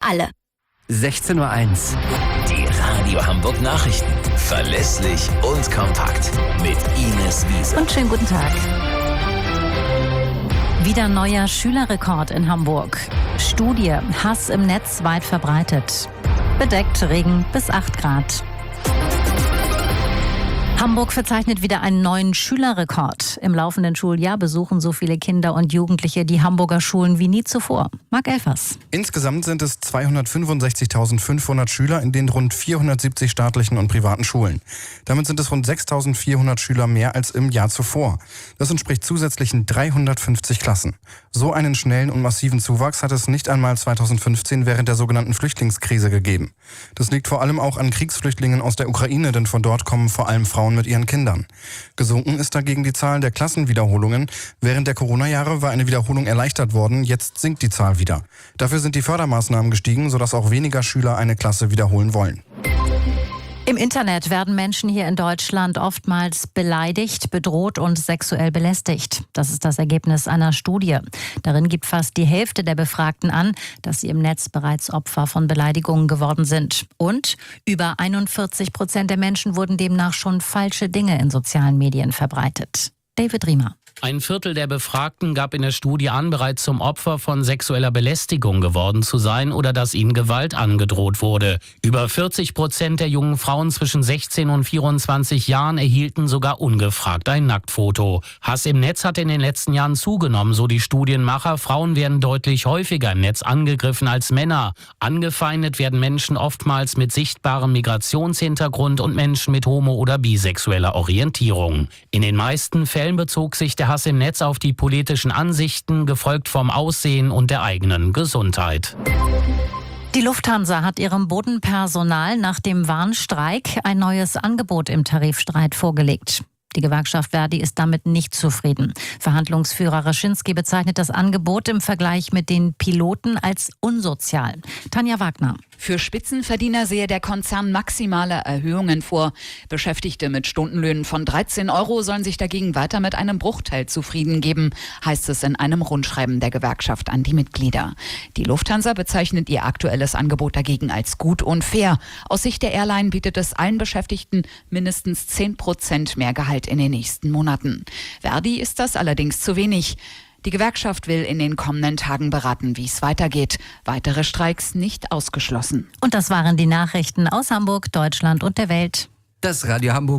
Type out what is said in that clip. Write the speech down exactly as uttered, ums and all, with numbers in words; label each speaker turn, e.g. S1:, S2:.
S1: alle.
S2: sechzehn Uhr eins.
S3: Die Radio Hamburg Nachrichten. Verlässlich und kompakt. Mit Ines Wiese.
S1: Und schönen guten Tag. Wieder neuer Schülerrekord in Hamburg. Studie: Hass im Netz weit verbreitet. Bedeckt, Regen bis acht Grad. Hamburg verzeichnet wieder einen neuen Schülerrekord. Im laufenden Schuljahr besuchen so viele Kinder und Jugendliche die Hamburger Schulen wie nie zuvor. Marc Elfers.
S4: Insgesamt sind es zweihundertfünfundsechzigtausendfünfhundert Schüler in den rund vierhundertsiebzig staatlichen und privaten Schulen. Damit sind es rund sechstausendvierhundert Schüler mehr als im Jahr zuvor. Das entspricht zusätzlichen dreihundertfünfzig Klassen. So einen schnellen und massiven Zuwachs hat es nicht einmal zweitausendfünfzehn während der sogenannten Flüchtlingskrise gegeben. Das liegt vor allem auch an Kriegsflüchtlingen aus der Ukraine, denn von dort kommen vor allem Frauen mit ihren Kindern. Gesunken ist dagegen die Zahl der Klassenwiederholungen. Während der Corona-Jahre war eine Wiederholung erleichtert worden, jetzt sinkt die Zahl wieder. Dafür sind die Fördermaßnahmen gestiegen, sodass auch weniger Schüler eine Klasse wiederholen wollen.
S1: Im Internet werden Menschen hier in Deutschland oftmals beleidigt, bedroht und sexuell belästigt. Das ist das Ergebnis einer Studie. Darin gibt fast die Hälfte der Befragten an, dass sie im Netz bereits Opfer von Beleidigungen geworden sind. Und über einundvierzig Prozent der Menschen wurden demnach schon falsche Dinge in sozialen Medien verbreitet. David Riemer.
S5: Ein Viertel der Befragten gab in der Studie an, bereits zum Opfer von sexueller Belästigung geworden zu sein oder dass ihnen Gewalt angedroht wurde. Über vierzig Prozent der jungen Frauen zwischen sechzehn und vierundzwanzig Jahren erhielten sogar ungefragt ein Nacktfoto. Hass im Netz hat in den letzten Jahren zugenommen, so die Studienmacher. Frauen werden deutlich häufiger im Netz angegriffen als Männer. Angefeindet werden Menschen oftmals mit sichtbarem Migrationshintergrund und Menschen mit homo- oder bisexueller Orientierung. In den meisten Fällen bezog sich der Hass im Netz auf die politischen Ansichten, gefolgt vom Aussehen und der eigenen Gesundheit.
S1: Die Lufthansa hat ihrem Bodenpersonal nach dem Warnstreik ein neues Angebot im Tarifstreit vorgelegt. Die Gewerkschaft Verdi ist damit nicht zufrieden. Verhandlungsführer Raschinski bezeichnet das Angebot im Vergleich mit den Piloten als unsozial. Tanja Wagner.
S6: Für Spitzenverdiener sehe der Konzern maximale Erhöhungen vor. Beschäftigte mit Stundenlöhnen von dreizehn Euro sollen sich dagegen weiter mit einem Bruchteil zufrieden geben, heißt es in einem Rundschreiben der Gewerkschaft an die Mitglieder. Die Lufthansa bezeichnet ihr aktuelles Angebot dagegen als gut und fair. Aus Sicht der Airline bietet es allen Beschäftigten mindestens zehn Prozent mehr Gehalt in den nächsten Monaten. Verdi ist das allerdings zu wenig. Die Gewerkschaft will in den kommenden Tagen beraten, wie es weitergeht. Weitere Streiks nicht ausgeschlossen.
S1: Und das waren die Nachrichten aus Hamburg, Deutschland und der Welt.
S2: Das Radio Hamburg.